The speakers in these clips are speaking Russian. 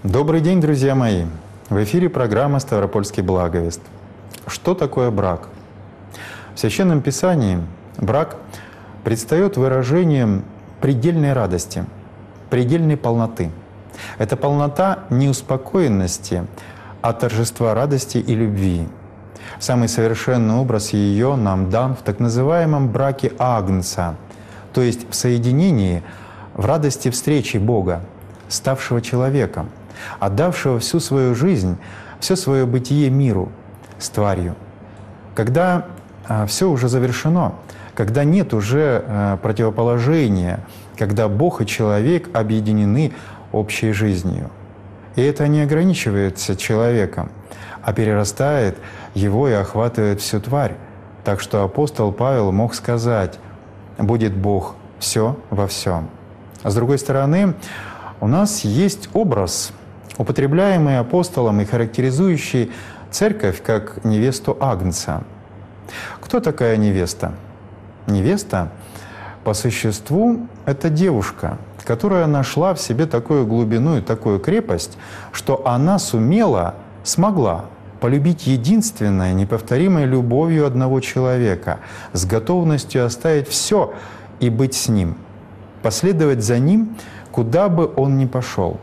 Добрый день, друзья мои! В эфире программа «Ставропольский благовест». Что такое брак? В Священном Писании брак предстает выражением предельной радости, предельной полноты. Это полнота не успокоенности, а торжества радости и любви. Самый совершенный образ ее нам дан в так называемом браке Агнца, то есть в соединении, в радости встречи Бога, ставшего человеком, отдавшего всю свою жизнь, все свое бытие миру с тварью. Когда все уже завершено, когда нет уже противоположения, когда Бог и человек объединены общей жизнью. И это не ограничивается человеком, а перерастает его и охватывает всю тварь. Так что апостол Павел мог сказать: «Будет Бог все во всем». А с другой стороны, у нас есть образ, употребляемый апостолом и характеризующий церковь как невесту Агнца. Кто такая невеста? Невеста, по существу, это девушка, которая нашла в себе такую глубину и такую крепость, что она смогла полюбить единственной, неповторимой любовью одного человека, с готовностью оставить все и быть с ним, последовать за ним, куда бы он ни пошел.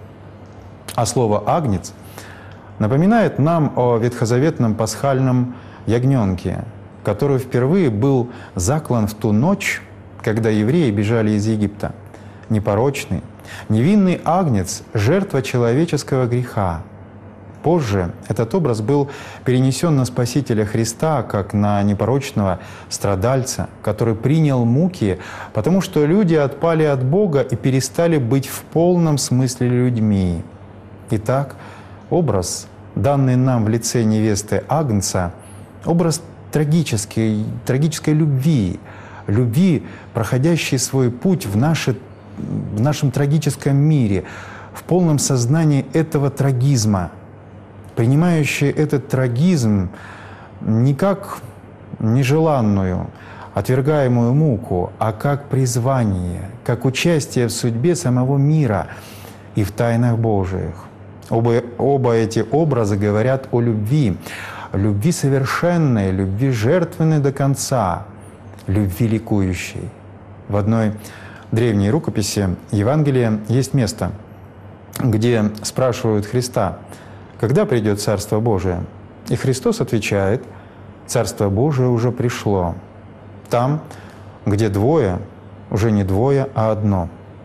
А слово «агнец» напоминает нам о ветхозаветном пасхальном ягненке, который впервые был заклан в ту ночь, когда евреи бежали из Египта. Непорочный, невинный агнец – жертва человеческого греха. Позже этот образ был перенесен на Спасителя Христа, как на непорочного страдальца, который принял муки, потому что люди отпали от Бога и перестали быть в полном смысле людьми. Итак, образ, данный нам в лице невесты Агнца, образ трагической любви, проходящей свой путь в нашем трагическом мире, в полном сознании этого трагизма, принимающей этот трагизм не как нежеланную, отвергаемую муку, а как призвание, как участие в судьбе самого мира и в тайнах Божиих. Оба эти образа говорят о любви совершенной, любви жертвенной до конца, любви ликующей. В одной древней рукописи Евангелия есть место, где спрашивают Христа: «Когда придет Царство Божие?» И Христос отвечает: «Царство Божие уже пришло. Там, где двое, уже не двое, а одно».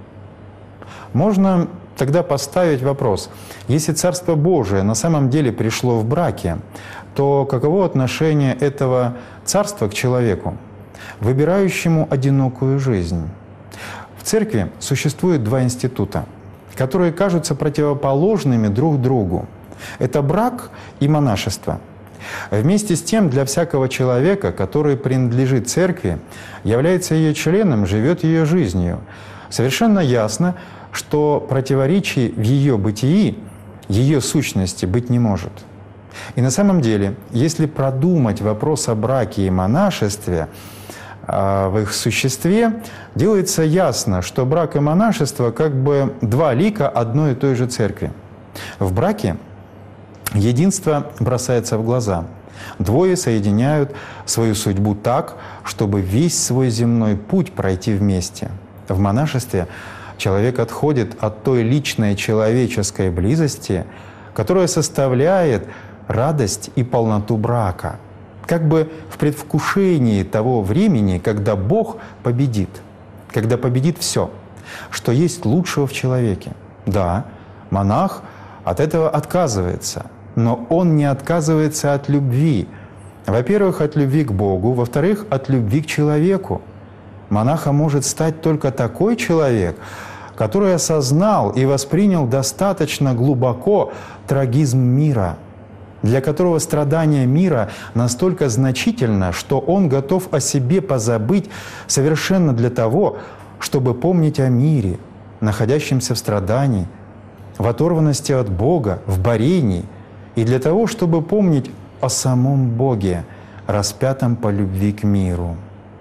Можно тогда поставить вопрос: если Царство Божие на самом деле пришло в браке, то каково отношение этого Царства к человеку, выбирающему одинокую жизнь? В Церкви существует два института, которые кажутся противоположными друг другу. Это брак и монашество. Вместе с тем, для всякого человека, который принадлежит Церкви, является ее членом, живет ее жизнью, совершенно ясно, что противоречий в ее бытии, ее сущности быть не может. И на самом деле, если продумать вопрос о браке и монашестве в их существе, делается ясно, что брак и монашество как бы два лика одной и той же церкви. В браке единство бросается в глаза. Двое соединяют свою судьбу так, чтобы весь свой земной путь пройти вместе. В монашестве человек отходит от той личной человеческой близости, которая составляет радость и полноту брака, как бы в предвкушении того времени, когда Бог победит, когда победит все, что есть лучшего в человеке. Да, монах от этого отказывается, но он не отказывается от любви. Во-первых, от любви к Богу, во-вторых, от любви к человеку. Монахом может стать только такой человек, который осознал и воспринял достаточно глубоко трагизм мира, для которого страдание мира настолько значительно, что он готов о себе позабыть совершенно для того, чтобы помнить о мире, находящемся в страдании, в оторванности от Бога, в борении, и для того, чтобы помнить о самом Боге, распятом по любви к миру.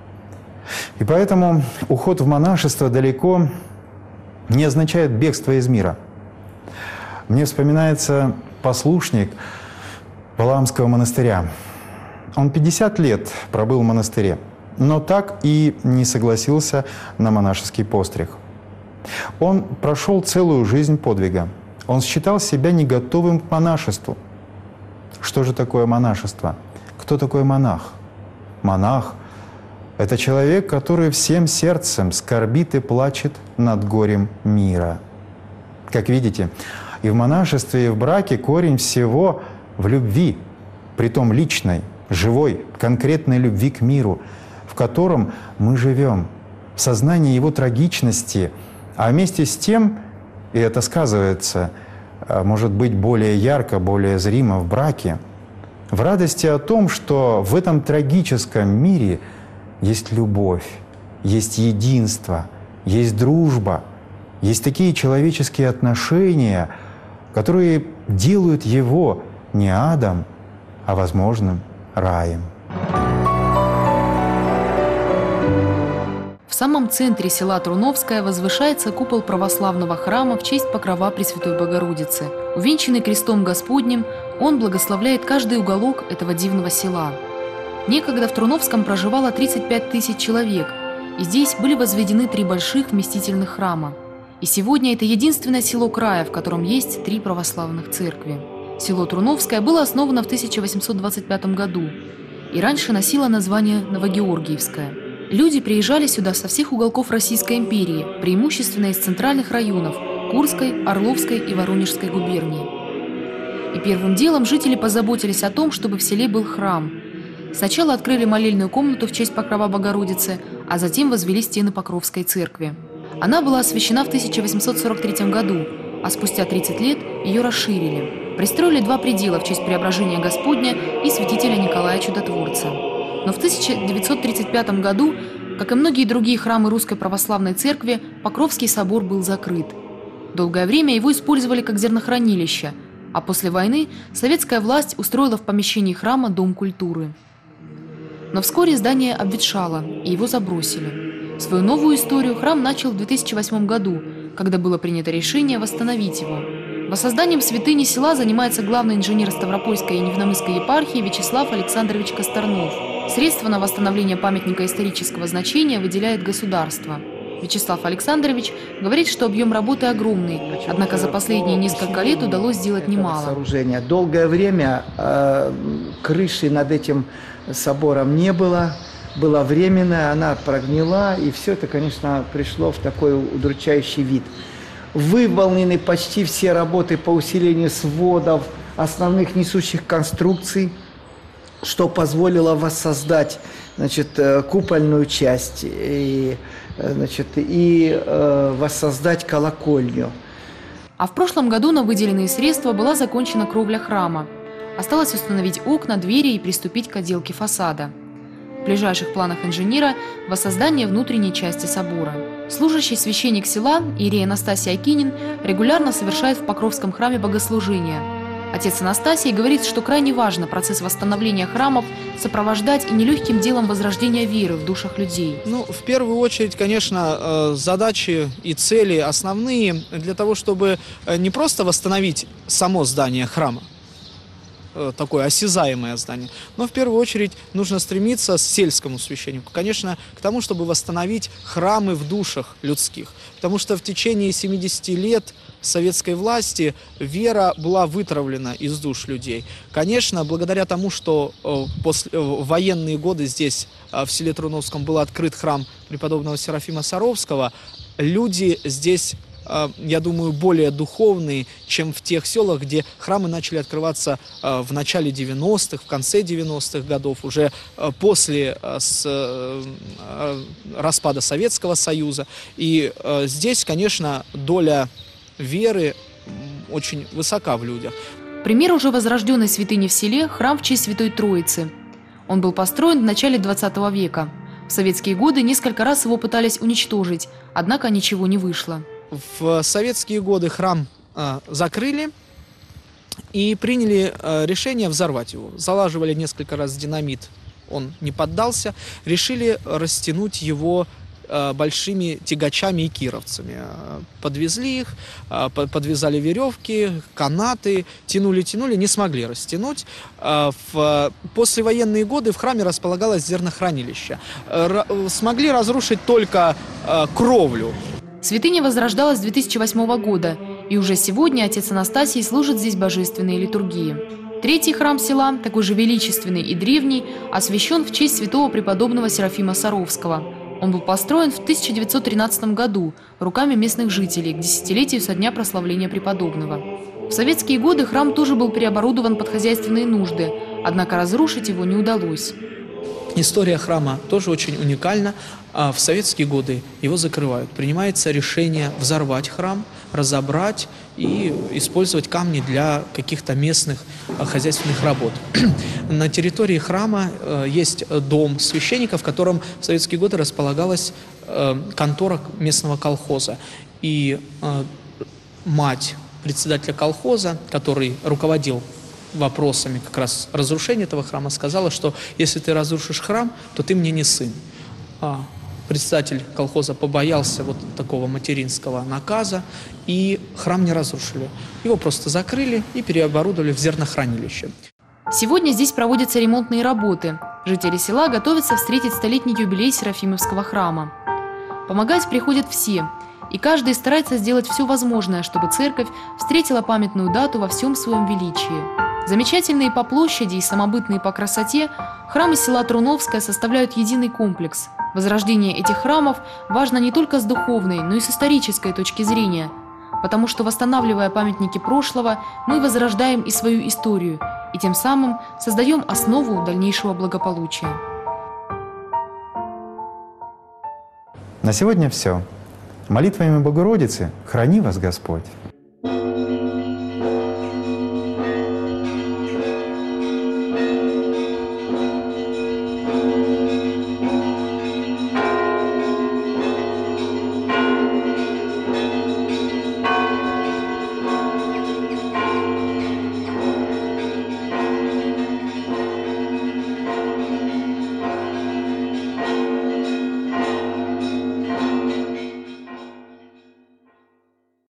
И поэтому уход в монашество далеко не означает бегство из мира. Мне вспоминается послушник Валаамского монастыря. Он 50 лет пробыл в монастыре, но так и не согласился на монашеский постриг. Он прошел целую жизнь подвига. Он считал себя не готовым к монашеству. Что же такое монашество? Кто такой монах? Монах – это человек, который всем сердцем скорбит и плачет над горем мира. Как видите, и в монашестве, и в браке корень всего в любви, притом личной, живой, конкретной любви к миру, в котором мы живем, в сознании его трагичности, а вместе с тем, и это сказывается, может быть, более ярко, более зримо в браке, в радости о том, что в этом трагическом мире есть любовь, есть единство, есть дружба, есть такие человеческие отношения, которые делают его не адом, а возможным раем. В самом центре села Труновское возвышается купол православного храма в честь покрова Пресвятой Богородицы. Увенчанный крестом Господним, он благословляет каждый уголок этого дивного села. Некогда в Труновском проживало 35 тысяч человек, и здесь были возведены 3 больших вместительных храма. И сегодня это единственное село края, в котором есть 3 православных церкви. Село Труновское было основано в 1825 году и раньше носило название Новогеоргиевское. Люди приезжали сюда со всех уголков Российской империи, преимущественно из центральных районов – Курской, Орловской и Воронежской губернии. И первым делом жители позаботились о том, чтобы в селе был храм. Сначала открыли молельную комнату в честь покрова Богородицы, а затем возвели стены Покровской церкви. Она была освящена в 1843 году, а спустя 30 лет ее расширили. Пристроили 2 предела в честь Преображения Господня и святителя Николая Чудотворца. Но в 1935 году, как и многие другие храмы Русской Православной Церкви, Покровский собор был закрыт. Долгое время его использовали как зернохранилище, а после войны советская власть устроила в помещении храма Дом культуры. Но вскоре здание обветшало, и его забросили. Свою новую историю храм начал в 2008 году, когда было принято решение восстановить его. Воссозданием святыни села занимается главный инженер Ставропольской и Невномысской епархии Вячеслав Александрович Косторнов. Средства на восстановление памятника исторического значения выделяет государство. Вячеслав Александрович говорит, что объем работы огромный, однако за последние несколько лет удалось сделать немало. Сооружение. Долгое время крыши над этим собором не было, была временная, она прогнила, и все это, конечно, пришло в такой удручающий вид. Выполнены почти все работы по усилению сводов, основных несущих конструкций, что позволило воссоздать, значит, купольную часть и воссоздать колокольню. А в прошлом году на выделенные средства была закончена кровля храма. Осталось установить окна, двери и приступить к отделке фасада. В ближайших планах инженера – воссоздание внутренней части собора. Служащий священник села иерей Анастасий Акинин регулярно совершает в Покровском храме богослужения. Отец Анастасий говорит, что крайне важно процесс восстановления храмов сопровождать и нелегким делом возрождения веры в душах людей. В первую очередь, конечно, задачи и цели основные для того, чтобы не просто восстановить само здание храма, такое осязаемое здание, но в первую очередь нужно стремиться сельскому священнику, конечно, к тому, чтобы восстановить храмы в душах людских, потому что в течение 70 лет советской власти вера была вытравлена из душ людей. Конечно, благодаря тому, что в военные годы здесь, в селе Труновском, был открыт храм преподобного Серафима Саровского, люди здесь, я думаю, более духовные, чем в тех селах, где храмы начали открываться в начале 90-х, в конце 90-х годов, уже после распада Советского Союза. И здесь, конечно, доля веры очень высока в людях. Пример уже возрожденной святыни в селе – храм в честь Святой Троицы. Он был построен в начале 20 века. В советские годы несколько раз его пытались уничтожить, однако ничего не вышло. В советские годы храм закрыли и приняли решение взорвать его. Залаживали несколько раз динамит, он не поддался. Решили растянуть его большими тягачами и кировцами. Подвезли их, подвязали веревки, канаты, тянули, не смогли растянуть. В послевоенные годы в храме располагалось зернохранилище. Смогли разрушить только кровлю. Святыня возрождалась с 2008 года, и уже сегодня отец Анастасий служит здесь божественные литургии. Третий храм села, такой же величественный и древний, освящен в честь святого преподобного Серафима Саровского. Он был построен в 1913 году руками местных жителей к десятилетию со дня прославления преподобного. В советские годы храм тоже был переоборудован под хозяйственные нужды, однако разрушить его не удалось. История храма тоже очень уникальна. В советские годы его закрывают. Принимается решение взорвать храм, разобрать и использовать камни для каких-то местных хозяйственных работ. На территории храма есть дом священника, в котором в советские годы располагалась контора местного колхоза. И мать председателя колхоза, который руководил вопросами как раз разрушения этого храма, сказала, что если ты разрушишь храм, то ты мне не сын. Председатель колхоза побоялся вот такого материнского наказа, и храм не разрушили. Его просто закрыли и переоборудовали в зернохранилище. Сегодня здесь проводятся ремонтные работы. Жители села готовятся встретить столетний юбилей Серафимовского храма. Помогать приходят все, и каждый старается сделать все возможное, чтобы церковь встретила памятную дату во всем своем величии. Замечательные по площади и самобытные по красоте, храмы села Труновское составляют единый комплекс. Возрождение этих храмов важно не только с духовной, но и с исторической точки зрения, потому что, восстанавливая памятники прошлого, мы возрождаем и свою историю, и тем самым создаем основу дальнейшего благополучия. На сегодня все. Молитвами Богородицы храни вас Господь.